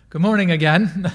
Good morning again.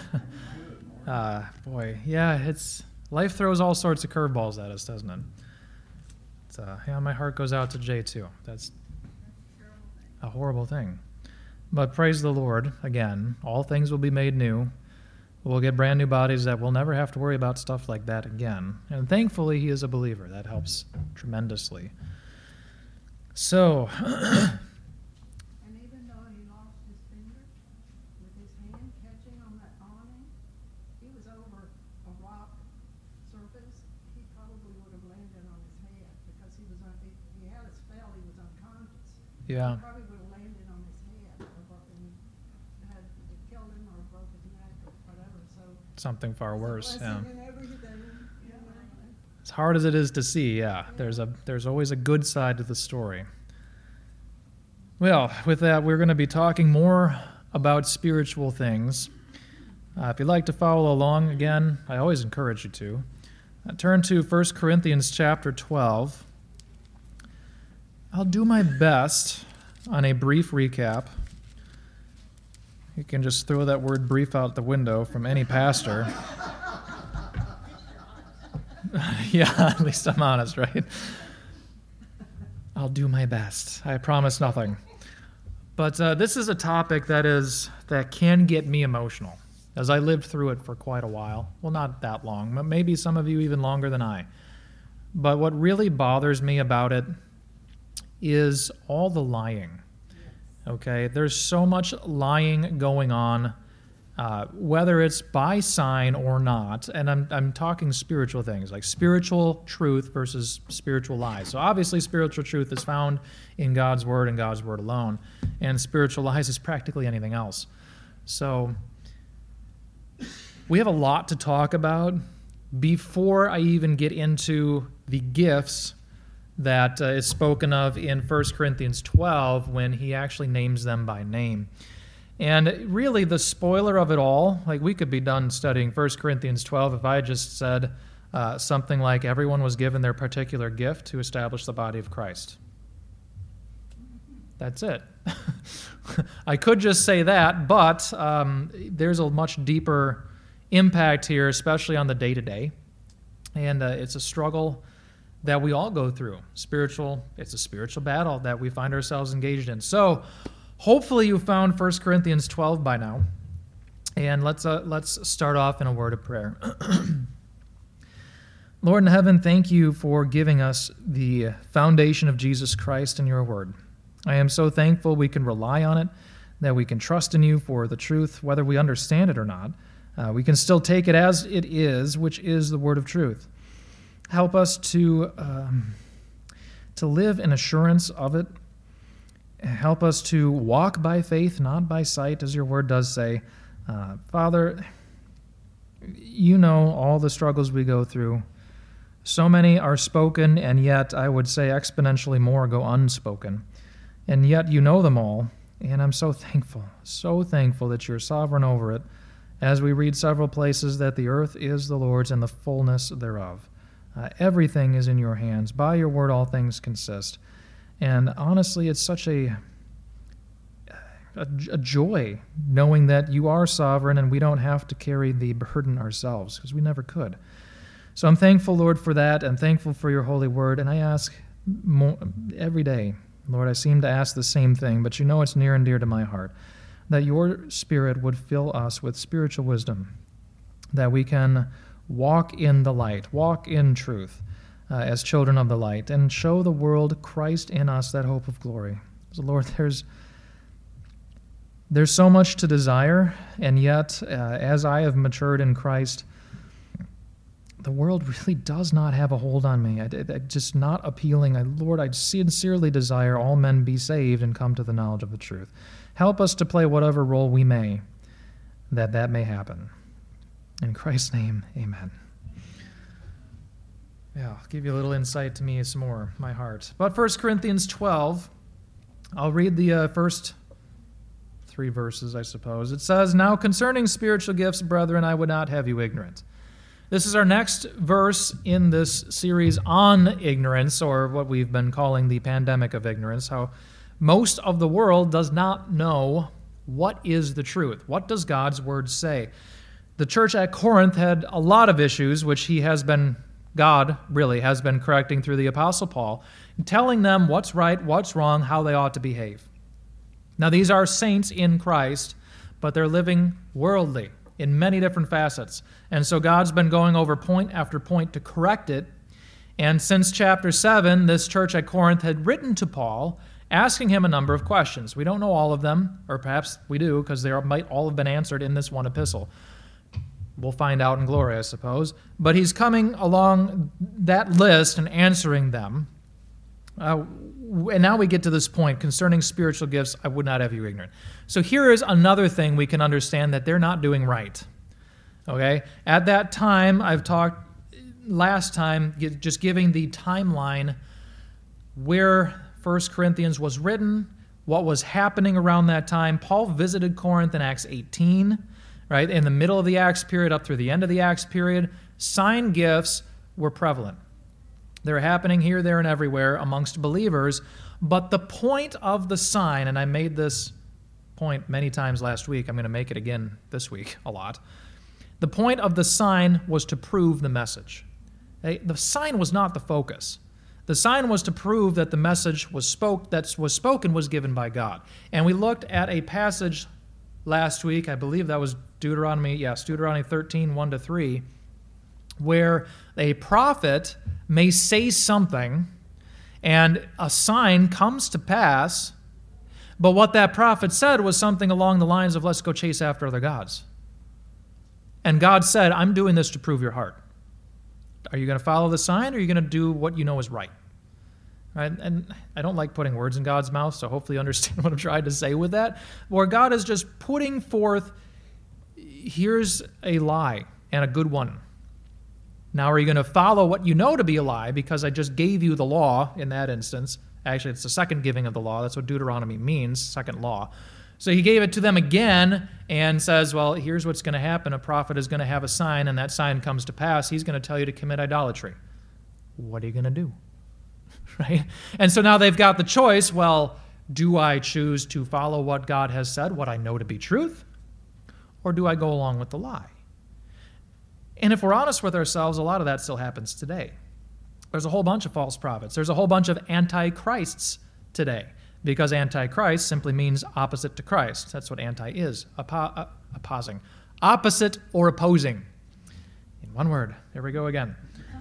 Life throws all sorts of curveballs at us, doesn't it? My heart goes out to Jay too. That's a horrible thing. But praise the Lord, again, all things will be made new. We'll get brand new bodies that we'll never have to worry about stuff like that again. And thankfully, he is a believer. That helps tremendously. So, and even though he lost his finger, with his hand catching on that awning, he was over a rock surface. He probably would have landed on his head because he had a spell, he was unconscious. yeah. He probably would have landed on his head and had killed him or broke his neck or whatever. So Something far worse. Yeah. blessing in everything, you know. As hard as it is to see, there's always a good side to the story. Well, with that, we're going to be talking more about spiritual things. If you'd like to follow along, again, I always encourage you to. Turn to 1 Corinthians chapter 12. I'll do my best on a brief recap. You can just throw that word brief out the window from any pastor. Yeah, at least I'm honest, right? I'll do my best. I promise nothing. But this is a topic that can get me emotional, as I lived through it for quite a while. Well, not that long, but maybe some of you even longer than I. But what really bothers me about it is all the lying. Okay, there's so much lying going on, whether it's by sign or not, and I'm talking spiritual things, like spiritual truth versus spiritual lies. So obviously spiritual truth is found in God's Word and God's Word alone, and spiritual lies is practically anything else. So we have a lot to talk about before I even get into the gifts that is spoken of in 1 Corinthians 12 when he actually names them by name. And really the spoiler of it all, like we could be done studying 1 Corinthians 12 if I just said something like everyone was given their particular gift to establish the body of Christ. That's it. I could just say that, but there's a much deeper impact here, especially on the day-to-day. And it's a struggle that we all go through. It's a spiritual battle that we find ourselves engaged in. So, hopefully you found 1 Corinthians 12 by now. And let's start off in a word of prayer. Lord in heaven, thank you for giving us the foundation of Jesus Christ in your word. I am so thankful we can rely on it, that we can trust in you for the truth, whether we understand it or not. We can still take it as it is, which is the word of truth. Help us to live in assurance of it. Help us to walk by faith, not by sight, as your word does say. Father, you know all the struggles we go through. So many are spoken, and yet I would say exponentially more go unspoken. And yet you know them all, and I'm so thankful that you're sovereign over it, as we read several places that the earth is the Lord's and the fullness thereof. Everything is in your hands. By your word all things consist. And honestly, it's such a joy knowing that you are sovereign and we don't have to carry the burden ourselves, because we never could. So I'm thankful, Lord, for that. I'm thankful for your holy word. And I ask every day, Lord, I seem to ask the same thing, but you know it's near and dear to my heart, that your Spirit would fill us with spiritual wisdom, that we can walk in the light, walk in truth as children of the light, and show the world Christ in us, that hope of glory. So, Lord, there's so much to desire, and yet, as I have matured in Christ, the world really does not have a hold on me. Just not appealing. Lord, I sincerely desire all men be saved and come to the knowledge of the truth. Help us to play whatever role we may, that may happen. In Christ's name, amen. Yeah, I'll give you a little insight to me some more, my heart. But 1 Corinthians 12, I'll read the first 3 verses, I suppose. It says, "Now concerning spiritual gifts, brethren, I would not have you ignorant." This is our next verse in this series on ignorance, or what we've been calling the pandemic of ignorance, how most of the world does not know What is the truth? What does God's word say? The church at Corinth had a lot of issues, which God really has been correcting through the Apostle Paul, telling them what's right, what's wrong, how they ought to behave. Now, these are saints in Christ, but they're living worldly in many different facets. And so God's been going over point after point to correct it. And since chapter 7, this church at Corinth had written to Paul, asking him a number of questions. We don't know all of them, or perhaps we do, because they might all have been answered in this one epistle. We'll find out in glory, I suppose. But he's coming along that list and answering them. And now we get to this point concerning spiritual gifts. I would not have you ignorant. So here is another thing we can understand that they're not doing right. Okay? At that time, I've talked last time, just giving the timeline where 1 Corinthians was written, what was happening around that time. Paul visited Corinth in Acts 18, right? In the middle of the Acts period up through the end of the Acts period, sign gifts were prevalent. They're happening here, there, and everywhere amongst believers. But the point of the sign, and I made this point many times last week, I'm going to make it again this week a lot. The point of the sign was to prove the message. The sign was not the focus. The sign was to prove that the message was spoken was given by God. And we looked at a passage last week, I believe that was Deuteronomy 13, 1-3, where a prophet may say something and a sign comes to pass, but what that prophet said was something along the lines of, let's go chase after other gods. And God said, I'm doing this to prove your heart. Are you going to follow the sign, or are you going to do what you know is right? Right? And I don't like putting words in God's mouth, so hopefully you understand what I'm trying to say with that. Where God is just putting forth, here's a lie and a good one. Now, are you going to follow what you know to be a lie because I just gave you the law in that instance? Actually, it's the second giving of the law. That's what Deuteronomy means, second law. So he gave it to them again and says, well, here's what's going to happen. A prophet is going to have a sign, and that sign comes to pass. He's going to tell you to commit idolatry. What are you going to do? Right? And so now they've got the choice. Well, do I choose to follow what God has said, what I know to be truth, or do I go along with the lie? And if we're honest with ourselves, a lot of that still happens today. There's a whole bunch of false prophets. There's a whole bunch of antichrists today, because antichrist simply means opposite to Christ. That's what anti is, opposing. Opposite or opposing. In one word. There we go again.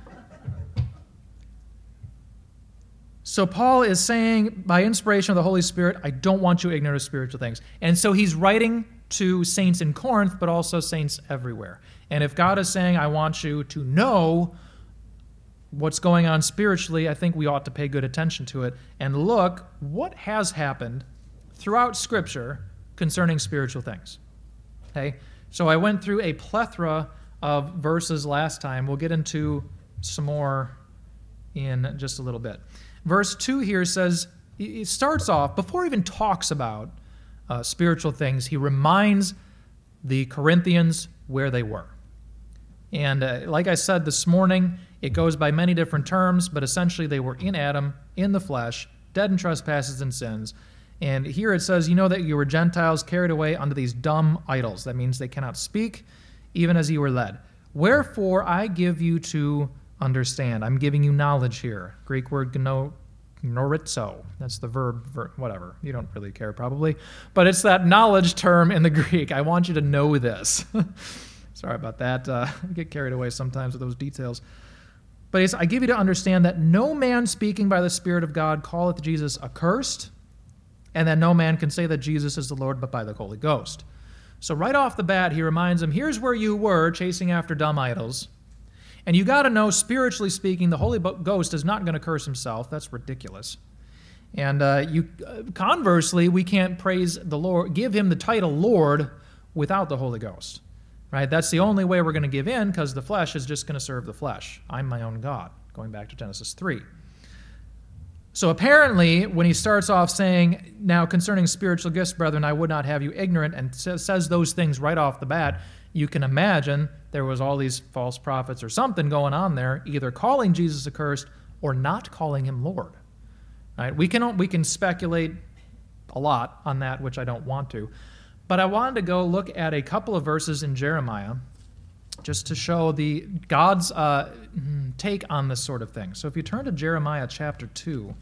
So Paul is saying, by inspiration of the Holy Spirit, I don't want you ignorant of spiritual things. And so he's writing to saints in Corinth, but also saints everywhere. And if God is saying, I want you to know what's going on spiritually, I think we ought to pay good attention to it and look what has happened throughout Scripture concerning spiritual things. Okay? So I went through a plethora of verses last time. We'll get into some more in just a little bit. Verse 2 here says, it starts off, before he even talks about spiritual things, he reminds the Corinthians where they were. And like I said this morning, it goes by many different terms, but essentially they were in Adam, in the flesh, dead in trespasses and sins. And here it says, you know that you were Gentiles carried away unto these dumb idols. That means they cannot speak, even as you were led. Wherefore I give you to understand. I'm giving you knowledge here. Greek word gnorizo. That's the verb, whatever. You don't really care probably. But it's that knowledge term in the Greek. I want you to know this. Sorry about that. I get carried away sometimes with those details. But I give you to understand that no man speaking by the Spirit of God calleth Jesus accursed, and that no man can say that Jesus is the Lord but by the Holy Ghost. So right off the bat, he reminds them, here's where you were, chasing after dumb idols. And you got to know, spiritually speaking, the Holy Ghost is not going to curse himself. That's ridiculous. And conversely, we can't praise the Lord, give him the title Lord without the Holy Ghost. Right? That's the only way we're going to give in, because the flesh is just going to serve the flesh. I'm my own God, going back to Genesis 3. So apparently, when he starts off saying, now concerning spiritual gifts, brethren, I would not have you ignorant, and says those things right off the bat, you can imagine there was all these false prophets or something going on there, either calling Jesus accursed or not calling him Lord. Right? We can speculate a lot on that, which I don't want to. But I wanted to go look at a couple of verses in Jeremiah just to show God's take on this sort of thing. So if you turn to Jeremiah chapter 2,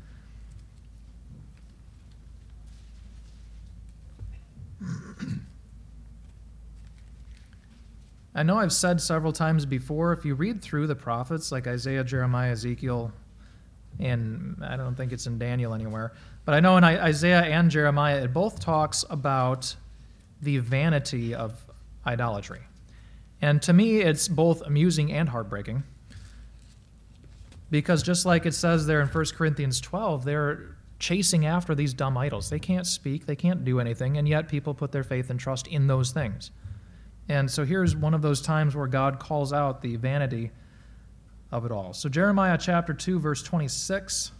I know I've said several times before, if you read through the prophets like Isaiah, Jeremiah, Ezekiel, and I don't think it's in Daniel anywhere, but I know in Isaiah and Jeremiah, it both talks about the vanity of idolatry. And to me, it's both amusing and heartbreaking, because just like it says there in 1 Corinthians 12, they're chasing after these dumb idols. They can't speak, they can't do anything, and yet people put their faith and trust in those things. And so here's one of those times where God calls out the vanity of it all. So Jeremiah chapter 2, verse 26.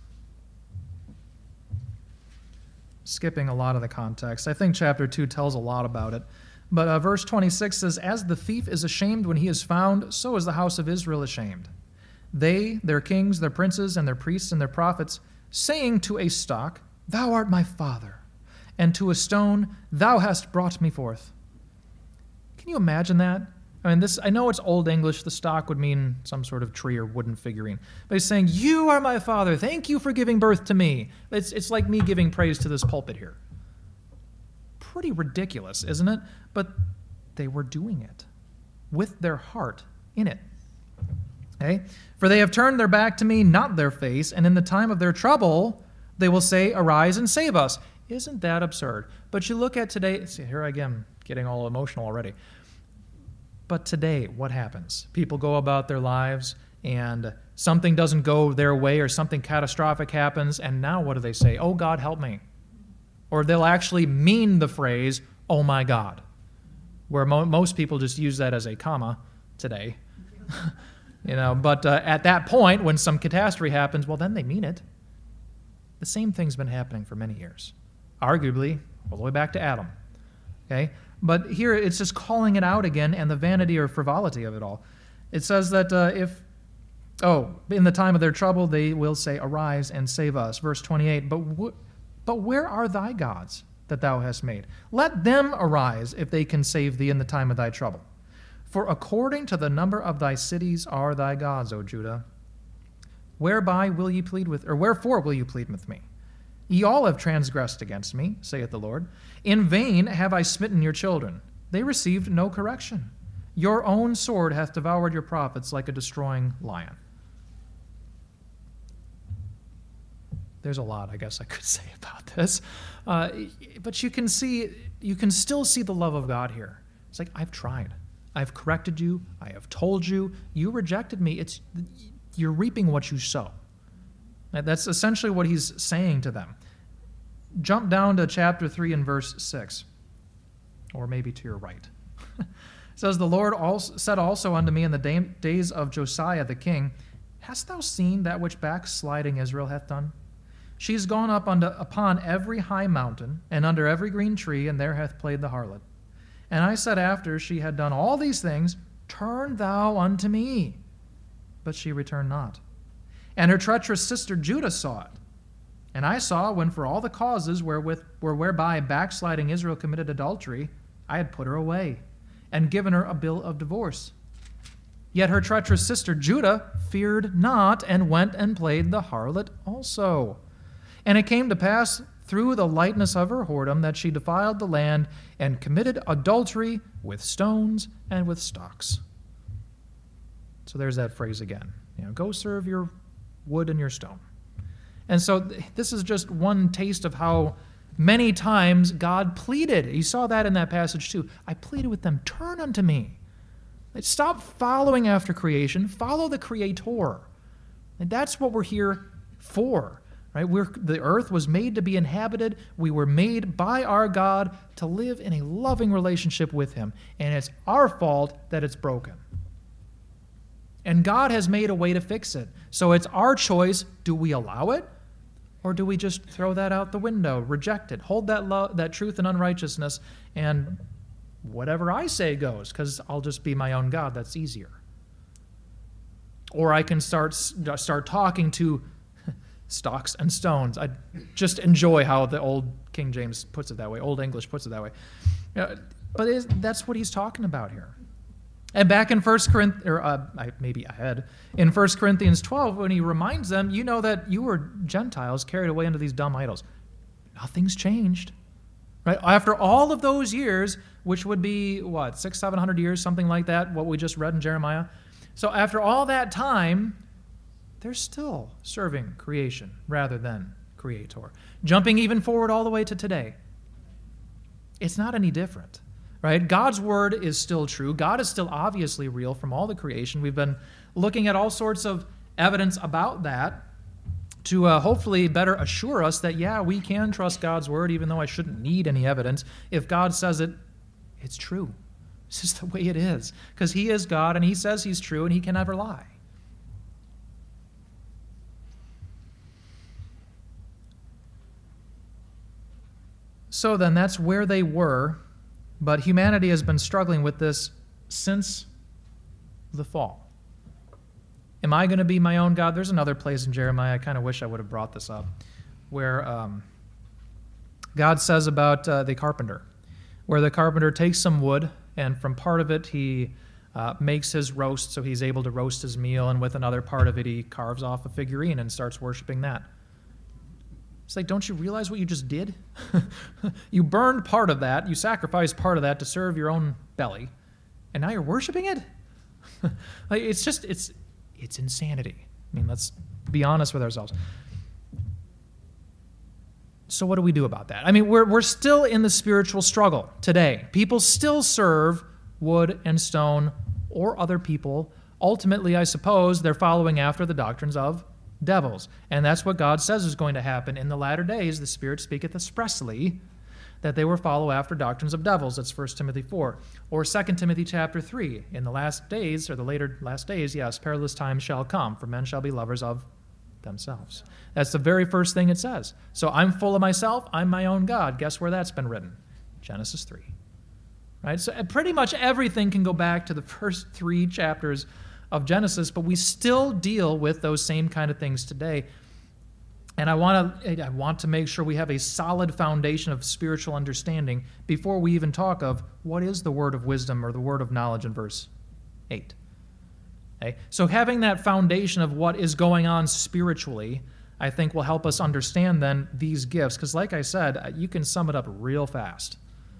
Skipping a lot of the context. I think chapter 2 tells a lot about it. But verse 26 says, "As the thief is ashamed when he is found, so is the house of Israel ashamed. They, their kings, their princes, and their priests, and their prophets, saying to a stock, Thou art my father, and to a stone, Thou hast brought me forth." Can you imagine that? I mean, I know it's Old English. The stock would mean some sort of tree or wooden figurine. But he's saying, "You are my father. Thank you for giving birth to me." It's like me giving praise to this pulpit here. Pretty ridiculous, isn't it? But they were doing it with their heart in it. Okay? "For they have turned their back to me, not their face, and in the time of their trouble they will say, Arise and save us." Isn't that absurd? But you look at today, see, here I am getting all emotional already. But today, what happens? People go about their lives, and something doesn't go their way, or something catastrophic happens, and now what do they say? "Oh, God, help me." Or they'll actually mean the phrase, "Oh, my God," where most people just use that as a comma today. But at that point, when some catastrophe happens, well, then they mean it. The same thing's been happening for many years, arguably all the way back to Adam. Okay? But here it's just calling it out again, and the vanity or frivolity of it all. It says that in the time of their trouble they will say, "Arise and save us." Verse 28, But where are thy gods that thou hast made? Let them arise if they can save thee in the time of thy trouble. For according to the number of thy cities are thy gods, O Judah. Wherefore will ye plead with me? Ye all have transgressed against me, saith the Lord. In vain have I smitten your children. They received no correction. Your own sword hath devoured your prophets like a destroying lion. There's a lot, I guess I could say about this. But you can still see the love of God here. It's like, I've tried. I've corrected you. I have told you. You rejected me. You're reaping what you sow. That's essentially what he's saying to them. Jump down to chapter 3 and verse 6, or maybe to your right. It says, "The Lord said also unto me in the days of Josiah the king, Hast thou seen that which backsliding Israel hath done? She is gone up upon every high mountain, and under every green tree, and there hath played the harlot. And I said after she had done all these things, Turn thou unto me. But she returned not. And her treacherous sister Judah saw it. And I saw when for all the causes whereby backsliding Israel committed adultery, I had put her away, and given her a bill of divorce. Yet her treacherous sister Judah feared not, and went and played the harlot also. And it came to pass through the lightness of her whoredom that she defiled the land, and committed adultery with stones and with stocks." So there's that phrase again. Go serve your wood and your stone. And so this is just one taste of how many times God pleaded. You saw that in that passage too. I pleaded with them, turn unto me. Stop following after creation. Follow the Creator. And that's what we're here for. Right? The earth was made to be inhabited. We were made by our God to live in a loving relationship with Him. And it's our fault that it's broken. And God has made a way to fix it. So it's our choice. Do we allow it? Or do we just throw that out the window, reject it, hold that truth in unrighteousness, and whatever I say goes, because I'll just be my own God. That's easier. Or I can start talking to stocks and stones. I just enjoy how the old King James puts it that way, Old English puts it that way. That's what he's talking about here. And back in 1 Corinthians 12, when he reminds them, you know that you were Gentiles carried away into these dumb idols. Nothing's changed. Right? After all of those years, which would be, 700 years, something like that, what we just read in Jeremiah. So after all that time, they're still serving creation rather than creator. Jumping even forward all the way to today. It's not any different. Right? God's word is still true. God is still obviously real from all the creation. We've been looking at all sorts of evidence about that to hopefully better assure us that, we can trust God's word, even though I shouldn't need any evidence. If God says it, it's true. It's just the way it is. Because he is God, and he says he's true, and he can never lie. So then, that's where they were. But humanity has been struggling with this since the fall. Am I going to be my own God? There's another place in Jeremiah, I kind of wish I would have brought this up, where God says about the carpenter, where the carpenter takes some wood, and from part of it he makes his roast, so he's able to roast his meal, and with another part of it he carves off a figurine and starts worshiping that. It's like, don't you realize what you just did? You burned part of that, you sacrificed part of that to serve your own belly, and now you're worshiping it? It's insanity. I mean, let's be honest with ourselves. So what do we do about that? I mean, we're still in the spiritual struggle today. People still serve wood and stone or other people. Ultimately, I suppose, they're following after the doctrines of devils. And that's what God says is going to happen in the latter days. The Spirit speaketh expressly that they will follow after doctrines of devils. That's 1 Timothy 4. Or 2 Timothy chapter 3. In the last days, or the later last days, yes, perilous times shall come, for men shall be lovers of themselves. That's the very first thing it says. So I'm full of myself, I'm my own God. Guess where that's been written? Genesis 3. Right? So pretty much everything can go back to the first 3 chapters of Genesis, but we still deal with those same kind of things today. And I want to make sure we have a solid foundation of spiritual understanding before we even talk of what is the word of wisdom or the word of knowledge in verse 8. Okay? So having that foundation of what is going on spiritually, I think will help us understand then these gifts. Because like I said, you can sum it up real fast.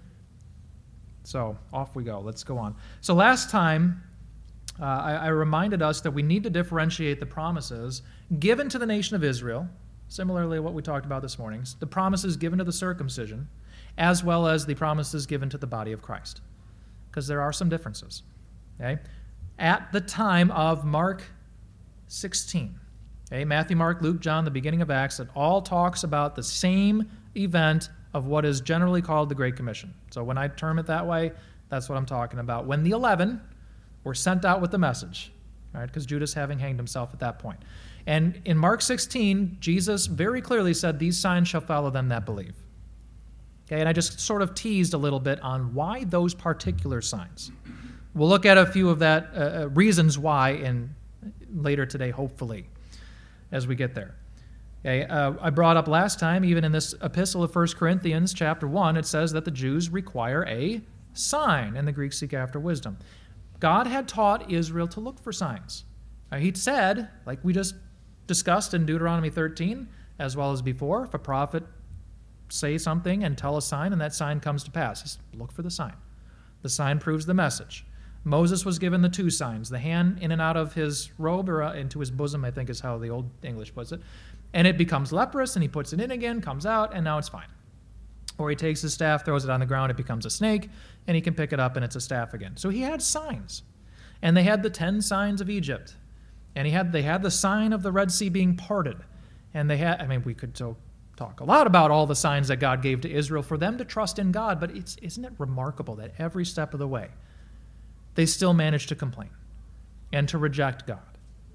So off we go. Let's go on. So last time, I reminded us that we need to differentiate the promises given to the nation of Israel, similarly what we talked about this morning, the promises given to the circumcision, as well as the promises given to the body of Christ, because there are some differences. Okay? At the time of Mark 16, okay, Matthew, Mark, Luke, John, the beginning of Acts, it all talks about the same event of what is generally called the Great Commission. So when I term it that way, that's what I'm talking about. When the 11 were sent out with the message, right? Because Judas having hanged himself at that point. And in Mark 16, Jesus very clearly said, these signs shall follow them that believe. Okay, and I just sort of teased a little bit on why those particular signs. We'll look at a few of that reasons why later today, hopefully, as we get there. Okay, I brought up last time, even in this epistle of 1 Corinthians chapter 1, it says that the Jews require a sign, and the Greeks seek after wisdom. God had taught Israel to look for signs. He said, like we just discussed in Deuteronomy 13, as well as before, if a prophet say something and tell a sign, and that sign comes to pass, just look for the sign. The sign proves the message. Moses was given the 2 signs, the hand in and out of his robe, or into his bosom, I think is how the Old English puts it, and it becomes leprous, and he puts it in again, comes out, and now it's fine. Or he takes his staff, throws it on the ground, it becomes a snake, and he can pick it up, and it's a staff again. So he had signs. And they had the 10 signs of Egypt. And they had the sign of the Red Sea being parted. And we could talk a lot about all the signs that God gave to Israel for them to trust in God, but isn't it remarkable that every step of the way, they still managed to complain and to reject God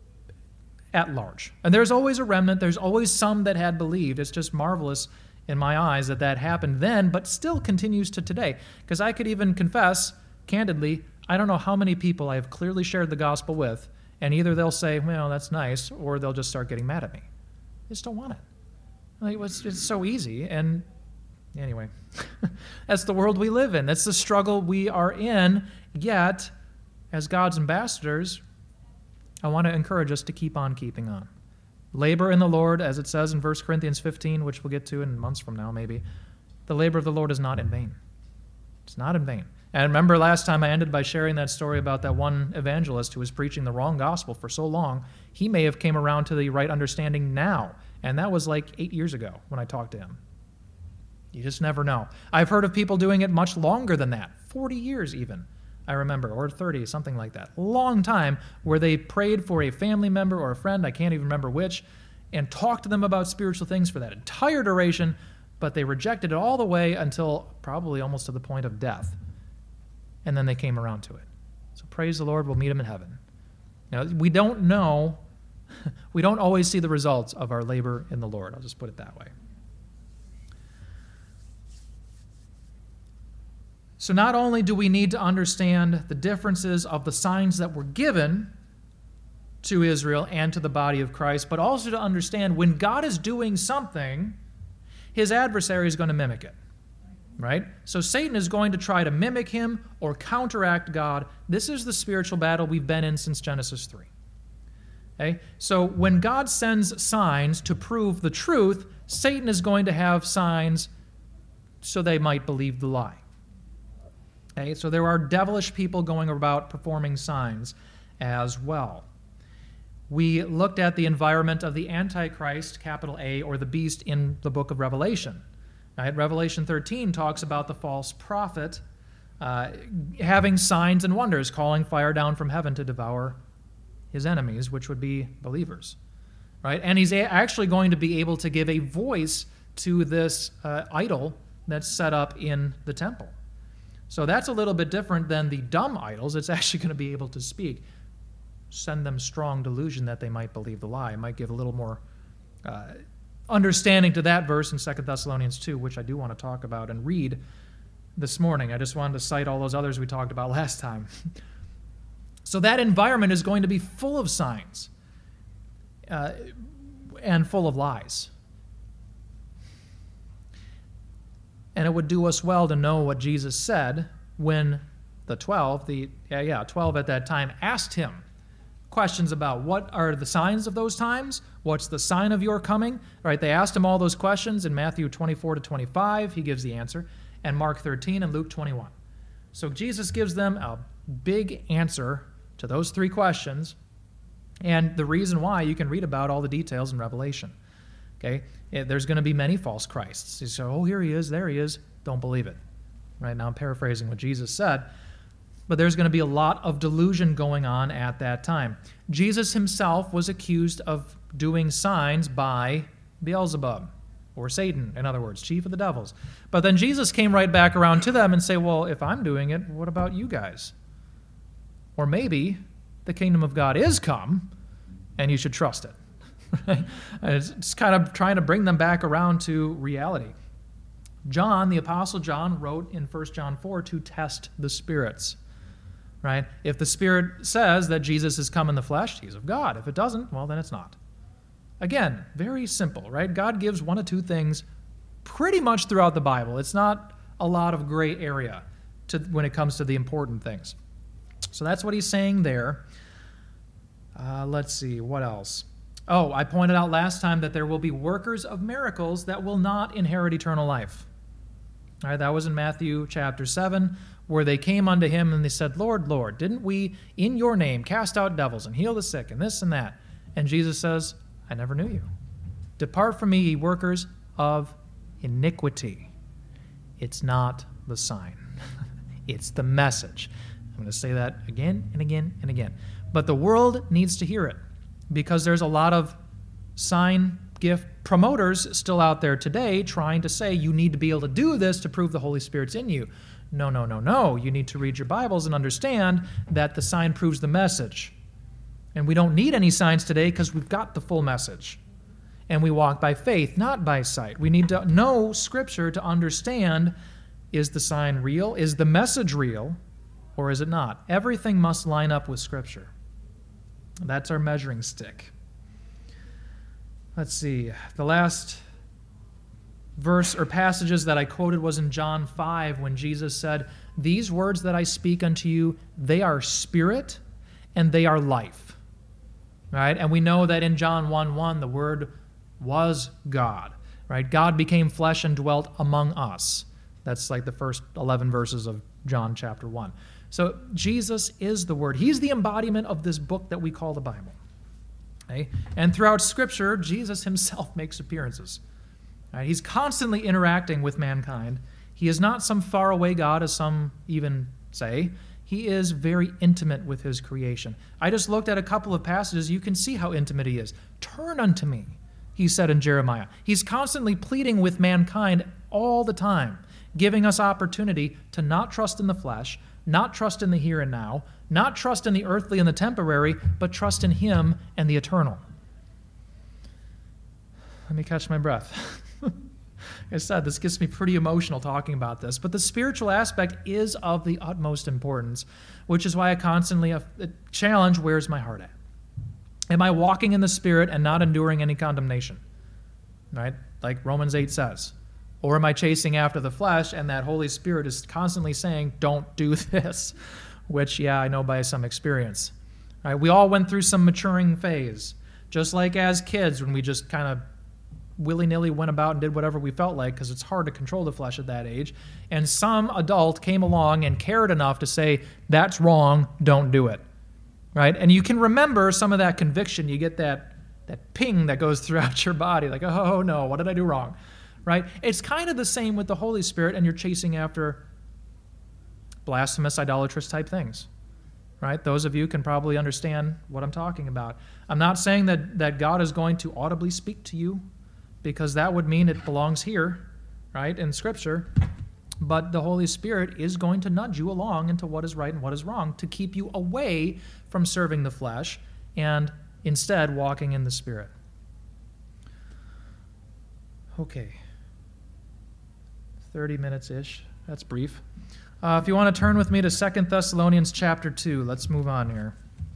at large. And there's always a remnant, there's always some that had believed. It's just marvelous in my eyes that happened then, but still continues to today. Because I could even confess, candidly, I don't know how many people I have clearly shared the gospel with, and either they'll say, well, that's nice, or they'll just start getting mad at me. They just don't want it. Like, it's so easy, and Anyway, that's the world we live in. That's the struggle we are in. Yet, as God's ambassadors, I want to encourage us to keep on keeping on. Labor in the Lord, as it says in 1 Corinthians 15, which we'll get to in months from now maybe, the labor of the Lord is not in vain. It's not in vain. And remember last time I ended by sharing that story about that one evangelist who was preaching the wrong gospel for so long. He may have came around to the right understanding now, and that was like 8 years ago when I talked to him. You just never know. I've heard of people doing it much longer than that, 40 years even, I remember, or 30, something like that. Long time where they prayed for a family member or a friend, I can't even remember which, and talked to them about spiritual things for that entire duration, but they rejected it all the way until probably almost to the point of death. And then they came around to it. So praise the Lord, we'll meet him in heaven. Now, we don't know, we don't always see the results of our labor in the Lord. I'll just put it that way. So not only do we need to understand the differences of the signs that were given to Israel and to the body of Christ, but also to understand when God is doing something, his adversary is going to mimic it. Right? So Satan is going to try to mimic him or counteract God. This is the spiritual battle we've been in since Genesis 3. Okay? So when God sends signs to prove the truth, Satan is going to have signs so they might believe the lie. Okay? So there are devilish people going about performing signs as well. We looked at the environment of the Antichrist, capital A, or the beast in the book of Revelation. Right? Revelation 13 talks about the false prophet having signs and wonders, calling fire down from heaven to devour his enemies, which would be believers. Right? And he's actually going to be able to give a voice to this idol that's set up in the temple. So that's a little bit different than the dumb idols. It's actually going to be able to speak. Send them strong delusion that they might believe the lie. It might give a little more understanding to that verse in 2 Thessalonians 2, which I do want to talk about and read this morning. I just wanted to cite all those others we talked about last time. So that environment is going to be full of signs and full of lies. And it would do us well to know what Jesus said when the 12 at that time asked him questions about what are the signs of those times, what's the sign of your coming. Right? They asked him all those questions in Matthew 24 to 25. He gives the answer. And Mark 13 and Luke 21. So Jesus gives them a big answer to those three questions. And the reason why, you can read about all the details in Revelation. Okay? There's going to be many false Christs. You say, oh, here he is, there he is. Don't believe it. Right? Now I'm paraphrasing what Jesus said. But there's going to be a lot of delusion going on at that time. Jesus himself was accused of doing signs by Beelzebub, or Satan, in other words, chief of the devils. But then Jesus came right back around to them and say, well, if I'm doing it, what about you guys? Or maybe the kingdom of God is come, and you should trust it. It's kind of trying to bring them back around to reality. John, the Apostle John, wrote in 1 John 4 to test the spirits. Right? If the Spirit says that Jesus has come in the flesh, he's of God. If it doesn't, well, then it's not. Again, very simple, right? God gives one of two things pretty much throughout the Bible. It's not a lot of gray area when it comes to the important things. So that's what he's saying there. Let's see, what else? Oh, I pointed out last time that there will be workers of miracles that will not inherit eternal life. All right, that was in Matthew chapter 7, where they came unto him and they said, Lord, Lord, didn't we in your name cast out devils and heal the sick and this and that? And Jesus says, I never knew you. Depart from me, ye workers of iniquity. It's not the sign. It's the message. I'm going to say that again and again and again. But the world needs to hear it because there's a lot of sign gift promoters still out there today trying to say you need to be able to do this to prove the Holy Spirit's in you. No, no, no, no. You need to read your Bibles and understand that the sign proves the message. And we don't need any signs today because we've got the full message. And we walk by faith, not by sight. We need to know Scripture to understand, is the sign real? Is the message real? Or is it not? Everything must line up with Scripture. That's our measuring stick. Let's see. The last verse or passages that I quoted was in John 5 when Jesus said, "These words that I speak unto you, they are spirit and they are life." Right? And we know that in John 1:1, the Word was God. Right? God became flesh and dwelt among us. That's like the first 11 verses of John chapter 1. So Jesus is the Word. He's the embodiment of this book that we call the Bible. Okay? And throughout Scripture, Jesus himself makes appearances. Right? He's constantly interacting with mankind. He is not some faraway God, as some even say. He is very intimate with his creation. I just looked at a couple of passages. You can see how intimate he is. "Turn unto me," he said in Jeremiah. He's constantly pleading with mankind all the time, giving us opportunity to not trust in the flesh, not trust in the here and now, not trust in the earthly and the temporary, but trust in him and the eternal. Let me catch my breath. Like I said, this gets me pretty emotional talking about this, but the spiritual aspect is of the utmost importance, which is why I constantly challenge, where's my heart at? Am I walking in the Spirit and not enduring any condemnation? Right? Like Romans 8 says. Or am I chasing after the flesh and that Holy Spirit is constantly saying, don't do this, which, yeah, I know by some experience. Right? We all went through some maturing phase, just like as kids when we just kind of willy-nilly went about and did whatever we felt like because it's hard to control the flesh at that age. And some adult came along and cared enough to say, that's wrong, don't do it. Right? And you can remember some of that conviction. You get that ping that goes throughout your body, like, oh no, what did I do wrong? Right? It's kind of the same with the Holy Spirit, and you're chasing after blasphemous, idolatrous type things. Right? Those of you can probably understand what I'm talking about. I'm not saying that God is going to audibly speak to you, because that would mean it belongs here, right, in Scripture. But the Holy Spirit is going to nudge you along into what is right and what is wrong to keep you away from serving the flesh and instead walking in the Spirit. Okay. 30 minutes-ish. That's brief. If you want to turn with me to 2 Thessalonians chapter 2, let's move on here.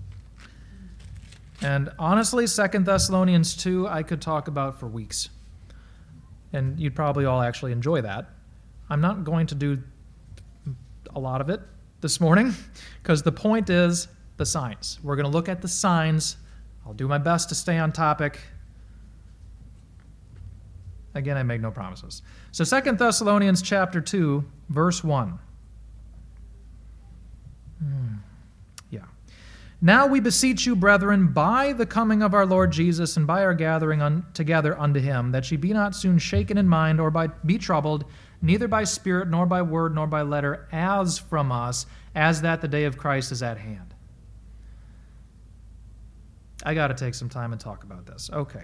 And honestly, 2 Thessalonians 2, I could talk about for weeks. And you'd probably all actually enjoy that. I'm not going to do a lot of it this morning, because the point is the signs. We're going to look at the signs. I'll do my best to stay on topic. Again, I make no promises. So 2 Thessalonians chapter 2, verse 1. Now we beseech you, brethren, by the coming of our Lord Jesus and by our gathering together unto him, that ye be not soon shaken in mind or be troubled, neither by spirit, nor by word, nor by letter, as from us, as that the day of Christ is at hand. I got to take some time and talk about this. Okay.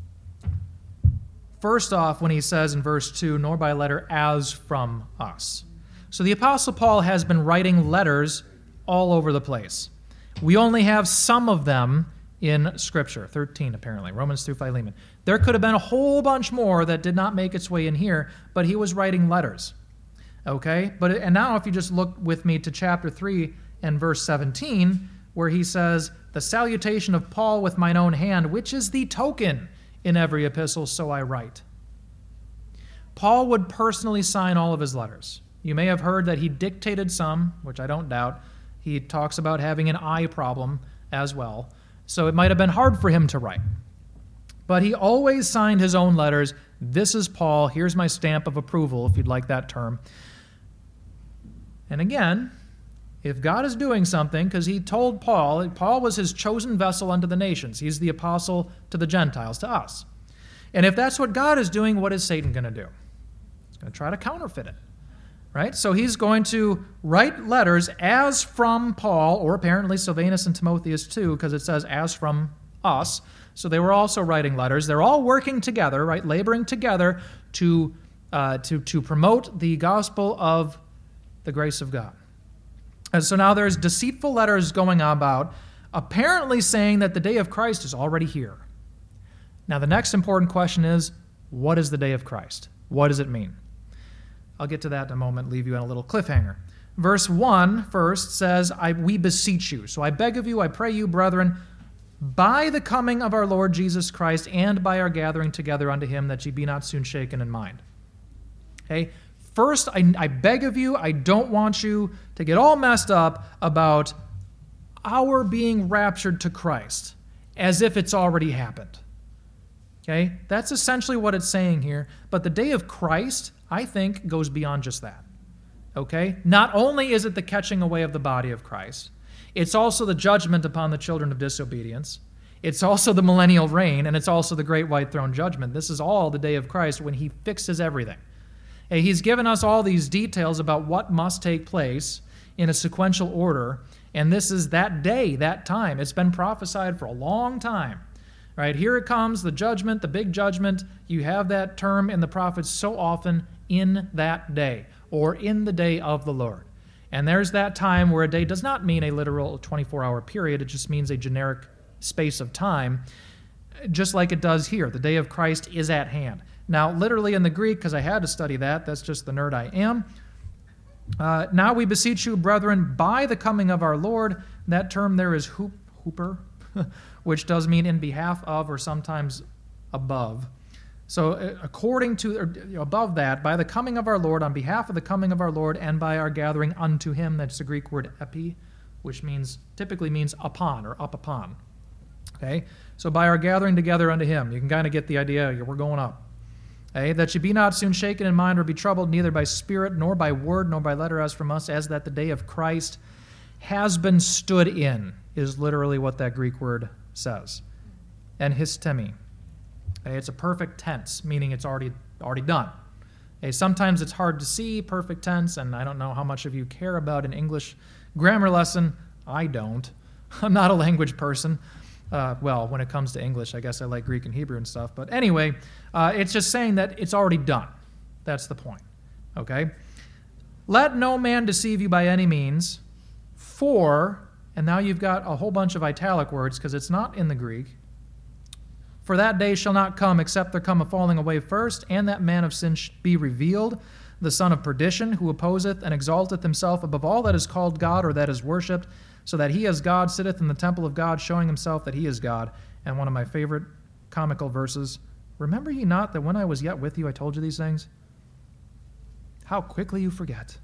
First off, when he says in verse 2, nor by letter, as from us. So the Apostle Paul has been writing letters all over the place. We only have some of them in Scripture, 13 apparently, Romans through Philemon. There could have been a whole bunch more that did not make its way in here, but he was writing letters. Okay? And now if you just look with me to chapter 3 and verse 17, where he says, the salutation of Paul with mine own hand, which is the token in every epistle, so I write. Paul would personally sign all of his letters. You may have heard that he dictated some, which I don't doubt. He talks about having an eye problem as well. So it might have been hard for him to write. But he always signed his own letters. This is Paul. Here's my stamp of approval, if you'd like that term. And again, if God is doing something, because he told Paul was his chosen vessel unto the nations. He's the apostle to the Gentiles, to us. And if that's what God is doing, what is Satan going to do? He's going to try to counterfeit it. Right? So he's going to write letters as from Paul, or apparently Silvanus and Timotheus too, because it says as from us. So they were also writing letters. They're all working together, right? Laboring together to promote the gospel of the grace of God. And so now there's deceitful letters going about, apparently saying that the day of Christ is already here. Now the next important question is, what is the day of Christ? What does it mean? I'll get to that in a moment, leave you on a little cliffhanger. Verse 1 first says, we beseech you. So I beg of you, I pray you, brethren, by the coming of our Lord Jesus Christ and by our gathering together unto him, that ye be not soon shaken in mind. Okay? First, I beg of you, I don't want you to get all messed up about our being raptured to Christ as if it's already happened. Okay? That's essentially what it's saying here. But the day of Christ, I think, goes beyond just that. Okay? Not only is it the catching away of the body of Christ, it's also the judgment upon the children of disobedience. It's also the millennial reign, and it's also the great white throne judgment. This is all the day of Christ when he fixes everything. He's given us all these details about what must take place in a sequential order, and this is that day, that time. It's been prophesied for a long time. Right? Here it comes, the judgment, the big judgment. You have that term in the prophets so often, in that day, or in the day of the Lord. And there's that time where a day does not mean a literal 24-hour period. It just means a generic space of time, just like it does here. The day of Christ is at hand. Now, literally in the Greek, because I had to study that, that's just the nerd I am. Now we beseech you, brethren, by the coming of our Lord. That term there is hooper, which does mean in behalf of or sometimes above. So according to, or above that, by the coming of our Lord, on behalf of the coming of our Lord, and by our gathering unto him, that's the Greek word epi, which typically means upon or up upon. Okay? So by our gathering together unto him, you can kind of get the idea, we're going up. Okay? That ye be not soon shaken in mind or be troubled, neither by spirit, nor by word, nor by letter as from us, as that the day of Christ has been stood in, is literally what that Greek word says. And histemi. Okay? It's a perfect tense, meaning it's already done. Okay? Sometimes it's hard to see perfect tense, and I don't know how much of you care about an English grammar lesson. I don't. I'm not a language person. Well, when it comes to English, I guess I like Greek and Hebrew and stuff. But anyway, it's just saying that it's already done. That's the point. Okay? Let no man deceive you by any means, for, and now you've got a whole bunch of italic words because it's not in the Greek. For that day shall not come except there come a falling away first, and that man of sin be revealed, the son of perdition, who opposeth and exalteth himself above all that is called God or that is worshipped, so that he as God sitteth in the temple of God, showing himself that he is God. And one of my favorite comical verses, remember ye not that when I was yet with you I told you these things? How quickly you forget.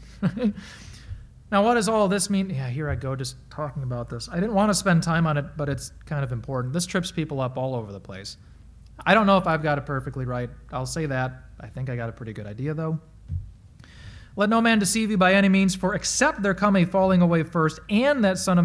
Now what does all this mean? Yeah, here I go just talking about this. I didn't want to spend time on it, but it's kind of important. This trips people up all over the place. I don't know if I've got it perfectly right. I'll say that. I think I got a pretty good idea though. Let no man deceive you by any means, for except there come a falling away first, and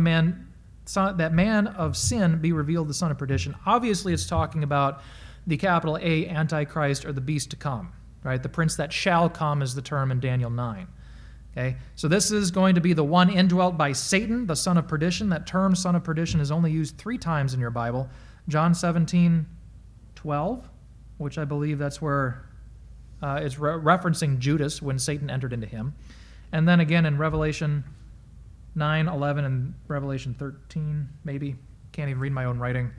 that man of sin be revealed, the son of perdition. Obviously, it's talking about the capital A, Antichrist, or the beast to come. Right? The prince that shall come is the term in Daniel 9. Okay? So this is going to be the one indwelt by Satan, the son of perdition. That term, son of perdition, is only used 3 times in your Bible. John 17:12, which I believe that's where it's referencing Judas when Satan entered into him. And then again in Revelation 9:11 and Revelation 13, maybe. Can't even read my own writing.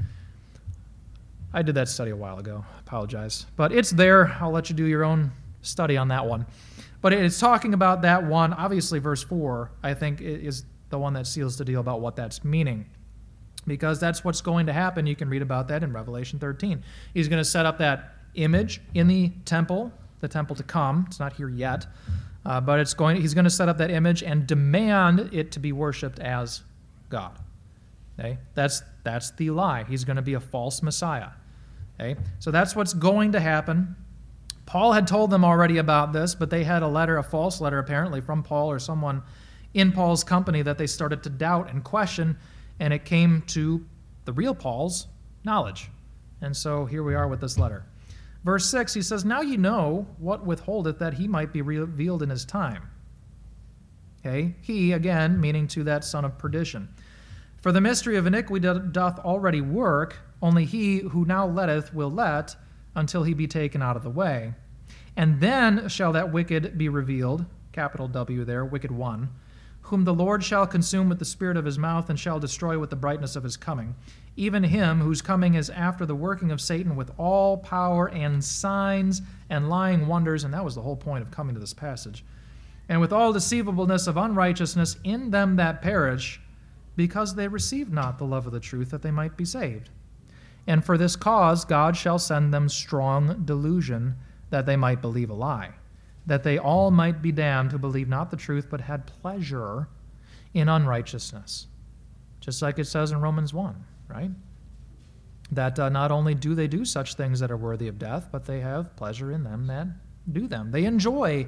I did that study a while ago. Apologize. But it's there. I'll let you do your own study on that one. But it's talking about that one. Obviously, verse 4, I think, is the one that seals the deal about what that's meaning. Because that's what's going to happen. You can read about that in Revelation 13. He's going to set up that image in the temple to come. It's not here yet. But he's going to set up that image and demand it to be worshipped as God. Okay? That's the lie. He's going to be a false Messiah. Okay? So that's what's going to happen. Paul had told them already about this, but they had a false letter apparently from Paul or someone in Paul's company that they started to doubt and question, and it came to the real Paul's knowledge. And so here we are with this letter. Verse 6, he says, now ye know what withholdeth that he might be revealed in his time. Okay? He, again, meaning to that son of perdition. For the mystery of iniquity doth already work, only he who now letteth will let until he be taken out of the way. And then shall that wicked be revealed, capital W there, wicked one, whom the Lord shall consume with the spirit of his mouth and shall destroy with the brightness of his coming. Even him whose coming is after the working of Satan with all power and signs and lying wonders, and that was the whole point of coming to this passage, and with all deceivableness of unrighteousness in them that perish, because they received not the love of the truth that they might be saved. And for this cause God shall send them strong delusion, that they might believe a lie, that they all might be damned who believe not the truth, but had pleasure in unrighteousness. Just like it says in Romans 1, right? That not only do they do such things that are worthy of death, but they have pleasure in them that do them. They enjoy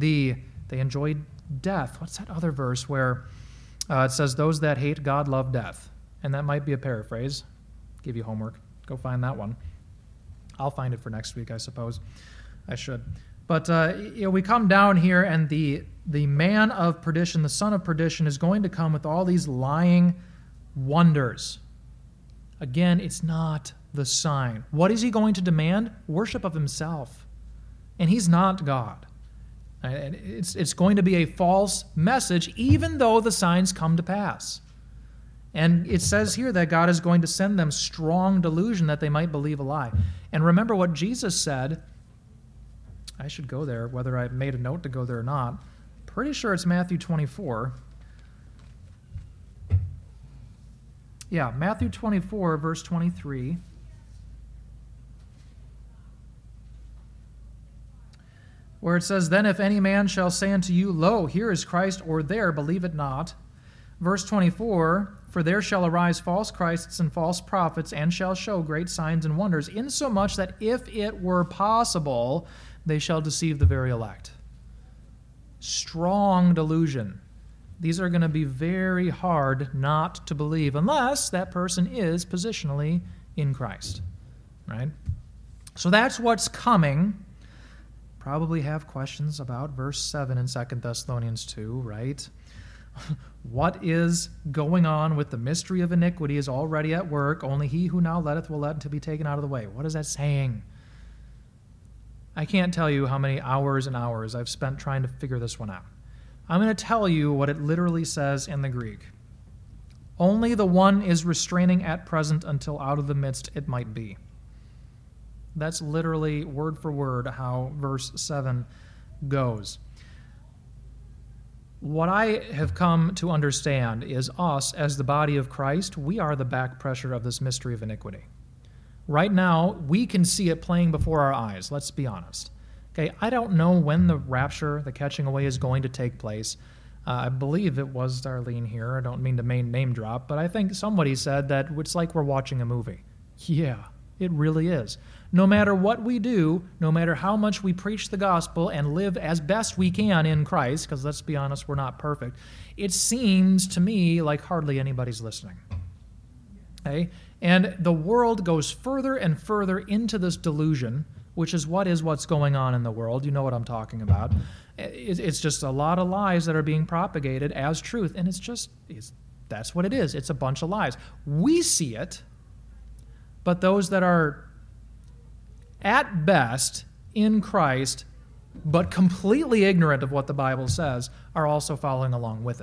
death. What's that other verse where it says, those that hate God love death? And that might be a paraphrase. Give you homework. Go find that one. I'll find it for next week, I suppose. I should. But we come down here, and the man of perdition, the son of perdition, is going to come with all these lying wonders. Again, it's not the sign. What is he going to demand? Worship of himself. And he's not God. And it's going to be a false message, even though the signs come to pass. And it says here that God is going to send them strong delusion that they might believe a lie. And remember what Jesus said. I should go there, whether I made a note to go there or not. Pretty sure it's Matthew 24. Yeah, Matthew 24, verse 23. Where it says, then if any man shall say unto you, lo, here is Christ, or there, believe it not. Verse 24, for there shall arise false Christs and false prophets, and shall show great signs and wonders, insomuch that if it were possible, they shall deceive the very elect. Strong delusion. These are going to be very hard not to believe, unless that person is positionally in Christ. Right? So that's what's coming. Probably have questions about verse 7 in 2 Thessalonians 2, right? What is going on with the mystery of iniquity is already at work. Only he who now letteth will let until be taken out of the way. What is that saying? I can't tell you how many hours and hours I've spent trying to figure this one out. I'm going to tell you what it literally says in the Greek. Only the one is restraining at present until out of the midst it might be. That's literally word for word how verse 7 goes. What I have come to understand is us, as the body of Christ, we are the back pressure of this mystery of iniquity. Right now, we can see it playing before our eyes, let's be honest. Okay, I don't know when the rapture, the catching away, is going to take place. I believe it was Darlene here. I don't mean to name drop, but I think somebody said that it's like we're watching a movie. Yeah, it really is. No matter what we do, no matter how much we preach the gospel and live as best we can in Christ, because let's be honest, we're not perfect, it seems to me like hardly anybody's listening. Okay? And the world goes further and further into this delusion, which is what's going on in the world. You know what I'm talking about. It's just a lot of lies that are being propagated as truth, and that's what it is. It's a bunch of lies. We see it, but those that are at best in Christ, but completely ignorant of what the Bible says, are also following along with it.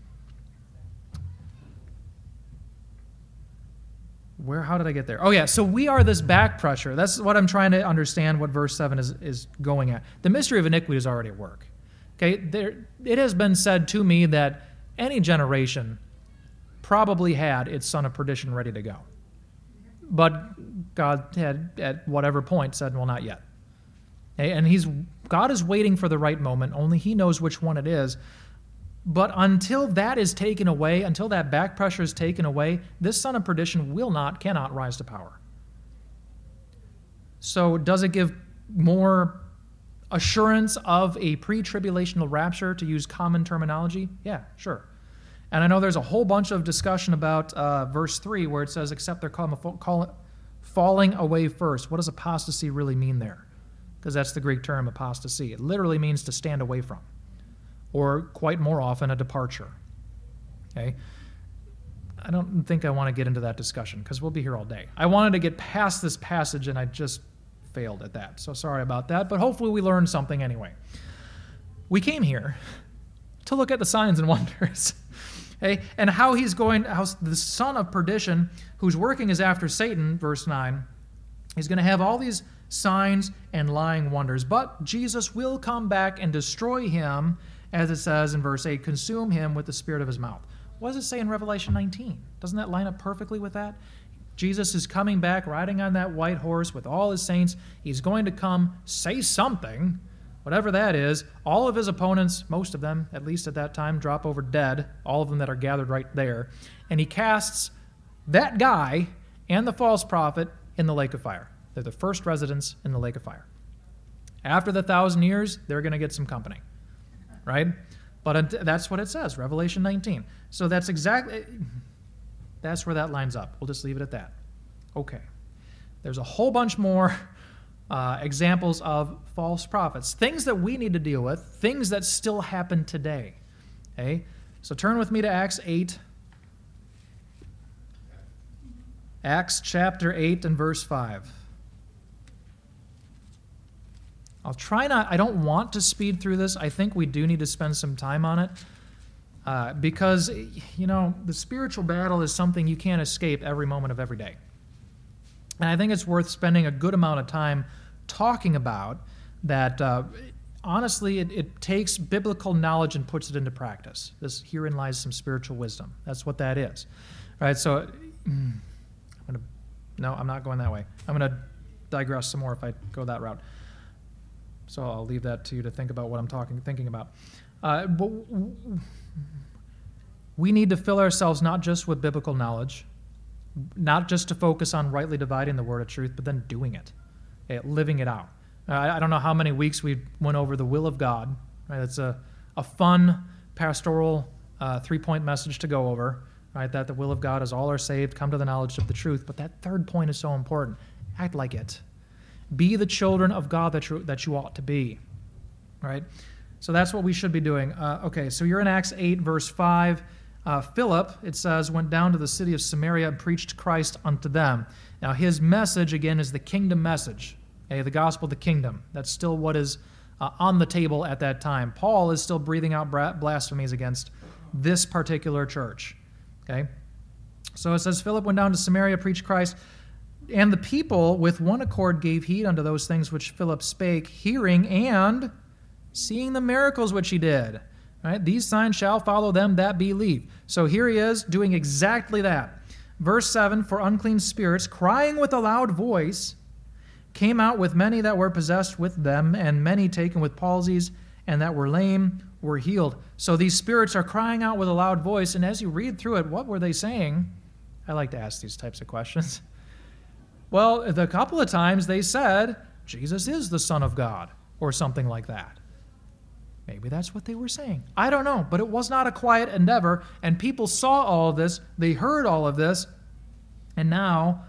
How did I get there? Oh yeah, so we are this back pressure. That's what I'm trying to understand what verse 7 is going at. The mystery of iniquity is already at work. Okay, it has been said to me that any generation probably had its son of perdition ready to go. But God had, at whatever point, said, well, not yet. Okay? And God is waiting for the right moment. Only he knows which one it is. But until that is taken away, until that back pressure is taken away, this son of perdition cannot rise to power. So does it give more assurance of a pre-tribulational rapture, to use common terminology? Yeah, sure. And I know there's a whole bunch of discussion about verse 3 where it says, except they're falling away first. What does apostasy really mean there? Because that's the Greek term, apostasy. It literally means to stand away from, or quite more often, a departure. Okay? I don't think I want to get into that discussion because we'll be here all day. I wanted to get past this passage and I just failed at that. So sorry about that, but hopefully we learned something anyway. We came here to look at the signs and wonders. Okay? And how the son of perdition, whose working is after Satan, verse 9, he's going to have all these signs and lying wonders. But Jesus will come back and destroy him, as it says in verse 8, consume him with the spirit of his mouth. What does it say in Revelation 19? Doesn't that line up perfectly with that? Jesus is coming back riding on that white horse with all his saints. He's going to come, say something. whatever that is, all of his opponents, most of them, at least at that time, drop over dead, all of them that are gathered right there, and he casts that guy and the false prophet in the lake of fire. They're the first residents in the lake of fire. After the 1,000 years, they're going to get some company, right? But that's what it says, Revelation 19. So that's where that lines up. We'll just leave it at that. Okay. There's a whole bunch more examples of false prophets, things that we need to deal with, things that still happen today. Okay? So turn with me to Acts 8. Acts chapter 8 and verse 5. I don't want to speed through this. I think we do need to spend some time on it because, the spiritual battle is something you can't escape every moment of every day. And I think it's worth spending a good amount of time talking about that. Honestly, it takes biblical knowledge and puts it into practice. Herein lies some spiritual wisdom. That's what that is. All right, so I'm not going that way. I'm going to digress some more if I go that route. So I'll leave that to you to think about what I'm thinking about. But we need to fill ourselves not just with biblical knowledge, not just to focus on rightly dividing the word of truth, but then doing it, living it out. I don't know how many weeks we went over the will of God. Right? It's a fun pastoral 3-point message to go over. Right? That the will of God is all are saved, come to the knowledge of the truth. But that third point is so important. Act like it. Be the children of God that you ought to be. Right? So that's what we should be doing. Okay, so you're in Acts 8, verse 5. Philip, it says, went down to the city of Samaria and preached Christ unto them. Now, his message, again, is the kingdom message. Okay, the gospel of the kingdom. That's still what is on the table at that time. Paul is still breathing out blasphemies against this particular church. Okay? So it says, Philip went down to Samaria, preached Christ, and the people with one accord gave heed unto those things which Philip spake, hearing and seeing the miracles which he did. Right? These signs shall follow them that believe. So here he is doing exactly that. Verse 7, for unclean spirits, crying with a loud voice, came out with many that were possessed with them, and many taken with palsies, and that were lame were healed. So these spirits are crying out with a loud voice, and as you read through it, what were they saying? I like to ask these types of questions. Well, the couple of times they said, Jesus is the Son of God, or something like that. Maybe that's what they were saying. I don't know, but it was not a quiet endeavor, and people saw all of this, they heard all of this, and now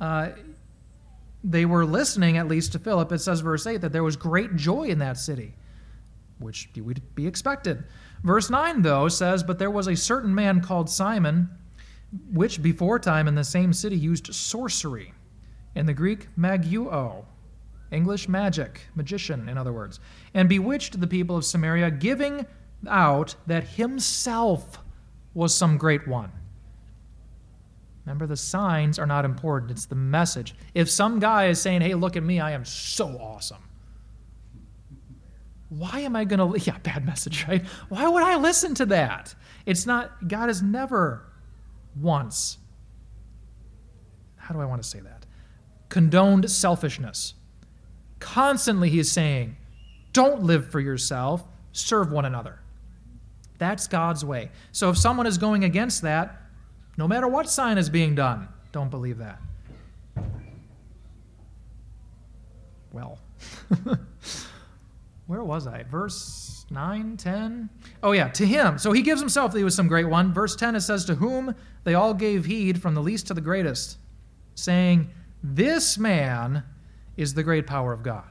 they were listening at least to Philip. It says, verse 8, that there was great joy in that city, which would be expected. Verse 9, though, says, but there was a certain man called Simon, which before time in the same city used sorcery. In the Greek, maguo, English magic, magician, in other words, and bewitched the people of Samaria, giving out that himself was some great one. Remember, the signs are not important. It's the message. If some guy is saying, hey, look at me, I am so awesome. Why am I going to, bad message, right? Why would I listen to that? It's not, God has never once, how do I want to say that? Condoned selfishness. Constantly he is saying, don't live for yourself, serve one another. That's God's way. So if someone is going against that, no matter what sign is being done, don't believe that. Well, where was I? Verse 9, 10? Oh yeah, to him. So he gives himself that he was some great one. Verse 10, it says, to whom they all gave heed from the least to the greatest, saying, this man is the great power of God.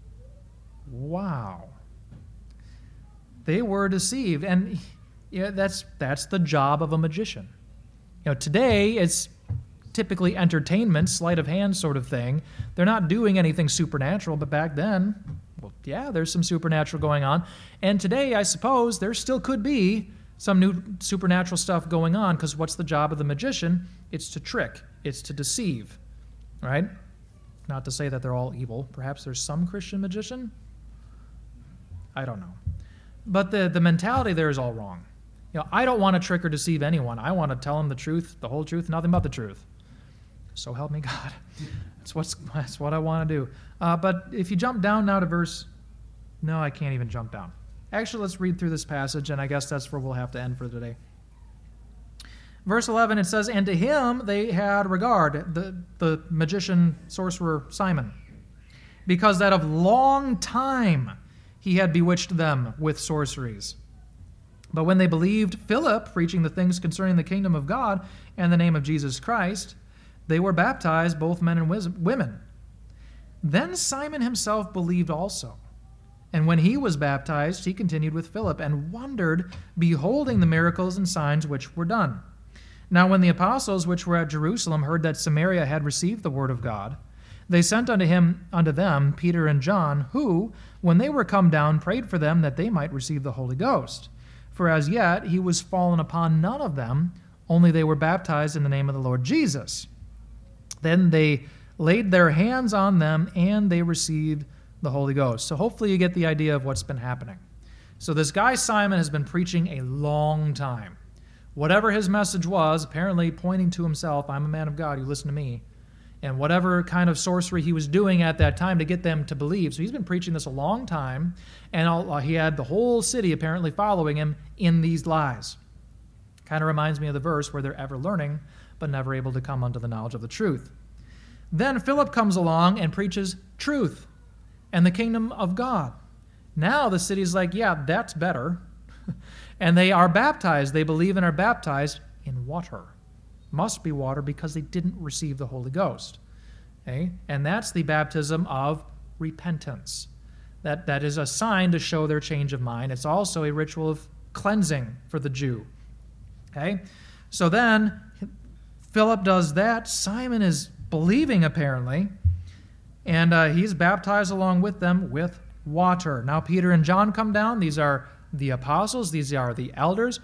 Wow. They were deceived. And that's the job of a magician. Today it's typically entertainment, sleight of hand sort of thing. They're not doing anything supernatural, but back then, well, yeah, there's some supernatural going on. And today, I suppose, there still could be some new supernatural stuff going on, because what's the job of the magician? It's to trick. It's to deceive. Right? Not to say that they're all evil. Perhaps there's some Christian magician. I don't know. But the mentality there is all wrong. I don't want to trick or deceive anyone. I want to tell them the truth, the whole truth, nothing but the truth. So help me God. That's what I want to do. But if you jump down now to verse No, I can't even jump down. Actually, let's read through this passage, and I guess that's where we'll have to end for today. Verse 11, it says, "And to him they had regard," the magician, sorcerer Simon, "because that of long time he had bewitched them with sorceries. But when they believed Philip preaching the things concerning the kingdom of God and the name of Jesus Christ, they were baptized, both men and women. Then Simon himself believed also. And when he was baptized, he continued with Philip and wondered, beholding the miracles and signs which were done. Now when the apostles which were at Jerusalem heard that Samaria had received the word of God, they sent unto them Peter and John, who, when they were come down, prayed for them that they might receive the Holy Ghost. For as yet he was fallen upon none of them, only they were baptized in the name of the Lord Jesus. Then they laid their hands on them, and they received the Holy Ghost." So hopefully you get the idea of what's been happening. So this guy Simon has been preaching a long time. Whatever his message was, apparently pointing to himself, "I'm a man of God, you listen to me." And whatever kind of sorcery he was doing at that time to get them to believe. So he's been preaching this a long time, and he had the whole city apparently following him in these lies. Kind of reminds me of the verse where they're ever learning, but never able to come unto the knowledge of the truth. Then Philip comes along and preaches truth and the kingdom of God. Now the city's like, yeah, that's better. And they are baptized. They believe and are baptized in water. Must be water because they didn't receive the Holy Ghost. Okay? And that's the baptism of repentance. That is a sign to show their change of mind. It's also a ritual of cleansing for the Jew. Okay? So then Philip does that. Simon is believing apparently, and he's baptized along with them with water. Now Peter and John come down. These are the apostles. These are the elders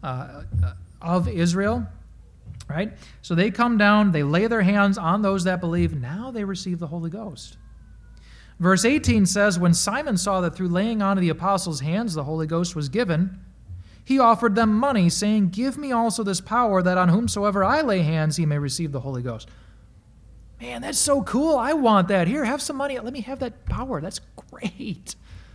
of Israel. Right? So they come down, they lay their hands on those that believe. Now they receive the Holy Ghost. Verse 18 says, "When Simon saw that through laying on of the apostles' hands the Holy Ghost was given, he offered them money, saying, 'Give me also this power, that on whomsoever I lay hands he may receive the Holy Ghost.'" Man, that's so cool. I want that. Here, have some money. Let me have that power. That's great.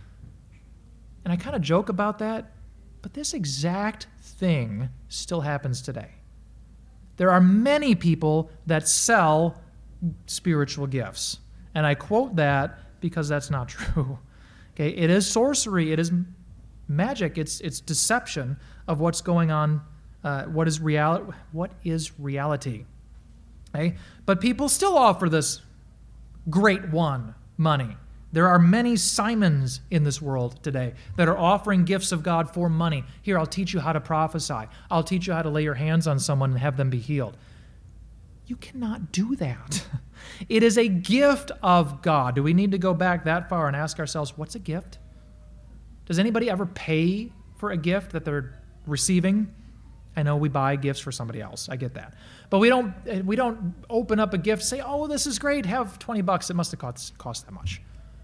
And I kind of joke about that, but this exact thing still happens today. There are many people that sell spiritual gifts. And I quote that because that's not true. Okay, it is sorcery, it is magic, it's deception of what's going on, what is reality. Okay? But people still offer this great one money. There are many Simons in this world today that are offering gifts of God for money. Here, I'll teach you how to prophesy. I'll teach you how to lay your hands on someone and have them be healed. You cannot do that. It is a gift of God. Do we need to go back that far and ask ourselves, what's a gift? Does anybody ever pay for a gift that they're receiving? I know we buy gifts for somebody else. I get that. But we don't open up a gift, say, "Oh, this is great. Have $20. It must have cost that much."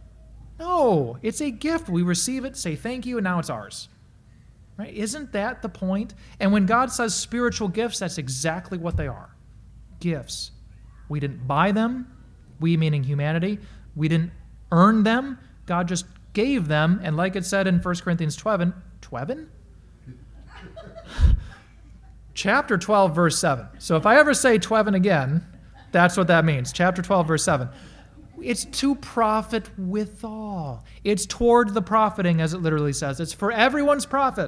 No, it's a gift. We receive it, say thank you, and now it's ours. Right? Isn't that the point? And when God says spiritual gifts, that's exactly what they are. Gifts. We didn't buy them, we meaning humanity. We didn't earn them. God just gave them, and like it said in 1 Corinthians 12, chapter 12, verse 7. So if I ever say 12 again, that's what that means. Chapter 12, verse 7. It's to profit withal. It's toward the profiting, as it literally says. It's for everyone's profit.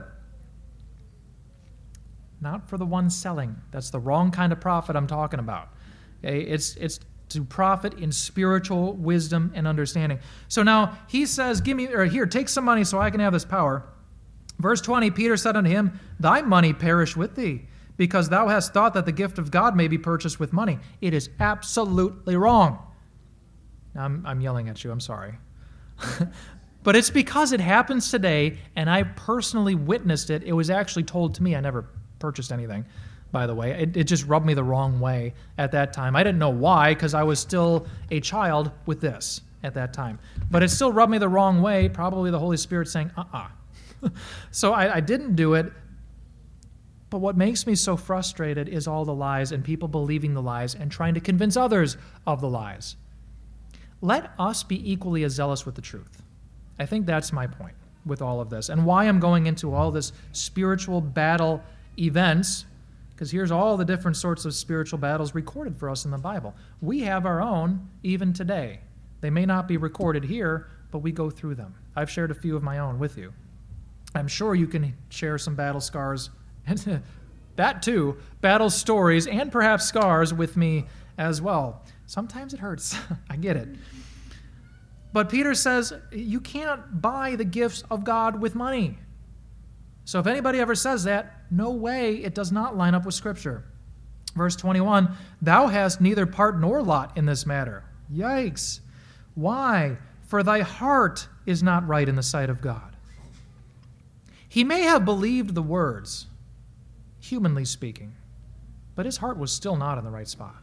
Not for the one selling. That's the wrong kind of profit I'm talking about. Okay? It's to profit in spiritual wisdom and understanding. So now he says, here, take some money so I can have this power. Verse 20, Peter said unto him, "Thy money perish with thee, because thou hast thought that the gift of God may be purchased with money. It is absolutely wrong." Now, I'm yelling at you, I'm sorry. But it's because it happens today, and I personally witnessed it. It was actually told to me. I never purchased anything, by the way. It just rubbed me the wrong way at that time. I didn't know why, because I was still a child with this at that time. But it still rubbed me the wrong way, probably the Holy Spirit saying, So I didn't do it. But what makes me so frustrated is all the lies and people believing the lies and trying to convince others of the lies. Let us be equally as zealous with the truth. I think that's my point with all of this, and why I'm going into all this spiritual battle events, because here's all the different sorts of spiritual battles recorded for us in the Bible. We have our own even today. They may not be recorded here, but we go through them. I've shared a few of my own with you. I'm sure you can share some battle scars, and that too, battle stories, and perhaps scars with me as well. Sometimes it hurts. I get it. But Peter says you can't buy the gifts of God with money. So if anybody ever says that, no way, it does not line up with Scripture. Verse 21, thou hast neither part nor lot in this matter. Yikes. Why? For thy heart is not right in the sight of God. He may have believed the words, humanly speaking, but his heart was still not in the right spot.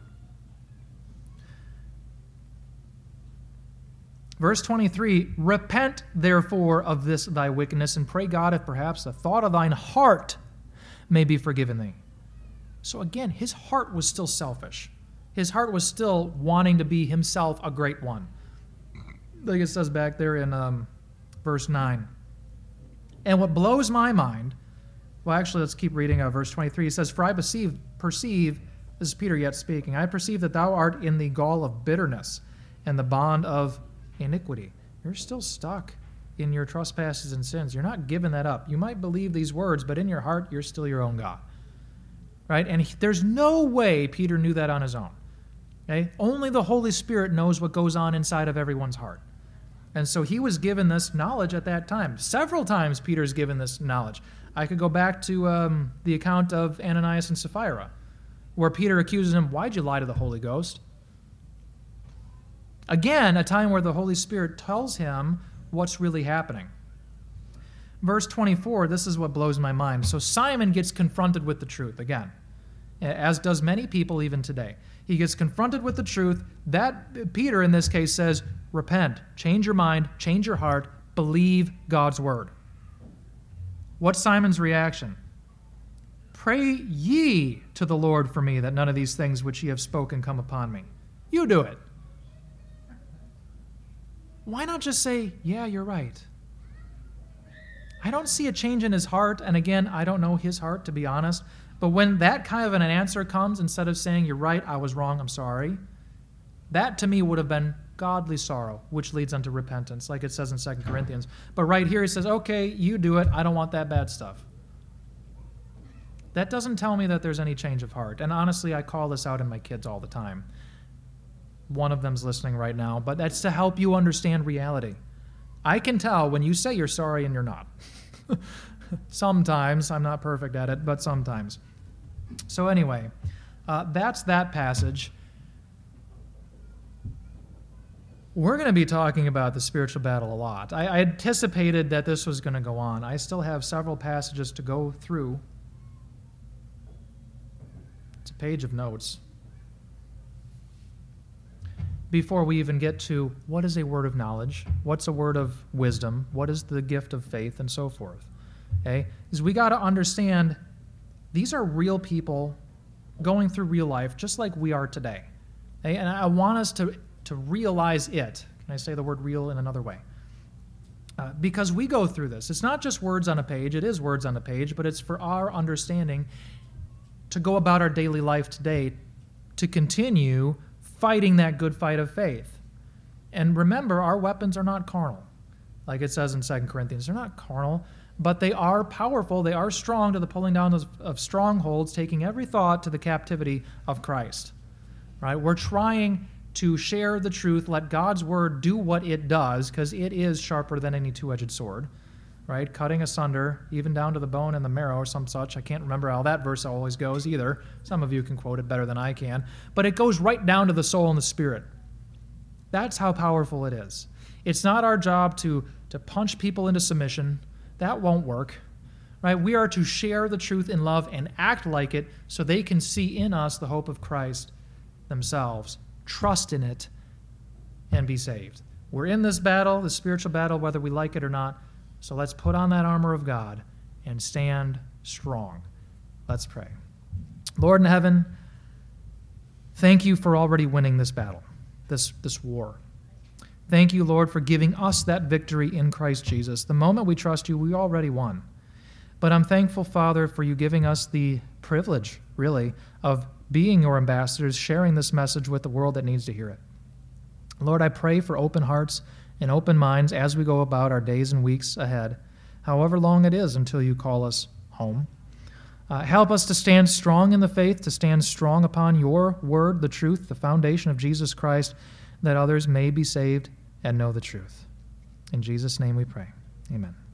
Verse 23, repent therefore of this thy wickedness, and pray God if perhaps the thought of thine heart may be forgiven thee. So again, his heart was still selfish. His heart was still wanting to be himself a great one. Like it says back there in verse 9. And what blows my mind, well, actually, let's keep reading verse 23. He says, for I perceive, this is Peter yet speaking, I perceive that thou art in the gall of bitterness and the bond of iniquity. You're still stuck in your trespasses and sins. You're not giving that up. You might believe these words, but in your heart, you're still your own God. Right? And there's no way Peter knew that on his own. Okay? Only the Holy Spirit knows what goes on inside of everyone's heart. And so he was given this knowledge at that time. Several times Peter's given this knowledge. I could go back to the account of Ananias and Sapphira, where Peter accuses him, why'd you lie to the Holy Ghost? Again, a time where the Holy Spirit tells him what's really happening. Verse 24, this is what blows my mind. So Simon gets confronted with the truth again, as does many people even today. He gets confronted with the truth. That Peter, in this case, says, repent, change your mind, change your heart, believe God's word. What's Simon's reaction? Pray ye to the Lord for me, that none of these things which ye have spoken come upon me. You do it. Why not just say, yeah, you're right? I don't see a change in his heart, and again, I don't know his heart, to be honest, but when that kind of an answer comes, instead of saying, you're right, I was wrong, I'm sorry, that to me would have been godly sorrow, which leads unto repentance, like it says in 2 Corinthians. But right here he says, okay, you do it, I don't want that bad stuff. That doesn't tell me that there's any change of heart, and honestly, I call this out in my kids all the time. One of them's listening right now, but that's to help you understand reality. I can tell when you say you're sorry and you're not. Sometimes, I'm not perfect at it, but sometimes. So anyway, that's that passage. We're going to be talking about the spiritual battle a lot. I anticipated that this was going to go on. I still have several passages to go through. It's a page of notes. Before we even get to what is a word of knowledge, what's a word of wisdom, what is the gift of faith, and so forth. Okay? Because we got to understand these are real people going through real life just like we are today. Okay? And I want us to realize it. Can I say the word real in another way? Because we go through this. It's not just words on a page. It is words on a page, but it's for our understanding to go about our daily life today to continue fighting that good fight of faith. And remember, our weapons are not carnal. Like it says in 2 Corinthians, they're not carnal, but they are powerful. They are strong to the pulling down of strongholds, taking every thought to the captivity of Christ. Right? We're trying to share the truth, let God's word do what it does, because it is sharper than any two-edged sword. Right? Cutting asunder, even down to the bone and the marrow or some such. I can't remember how that verse always goes either. Some of you can quote it better than I can. But it goes right down to the soul and the spirit. That's how powerful it is. It's not our job to punch people into submission. That won't work. Right? We are to share the truth in love and act like it so they can see in us the hope of Christ themselves, trust in it, and be saved. We're in this battle, the spiritual battle, whether we like it or not. So let's put on that armor of God and stand strong. Let's pray. Lord in heaven, thank you for already winning this battle, this war. Thank you, Lord, for giving us that victory in Christ Jesus. The moment we trust you, we already won. But I'm thankful, Father, for you giving us the privilege, really, of being your ambassadors, sharing this message with the world that needs to hear it. Lord, I pray for open hearts and open minds as we go about our days and weeks ahead, however long it is until you call us home. Help us to stand strong in the faith, to stand strong upon your word, the truth, the foundation of Jesus Christ, that others may be saved and know the truth. In Jesus' name we pray. Amen.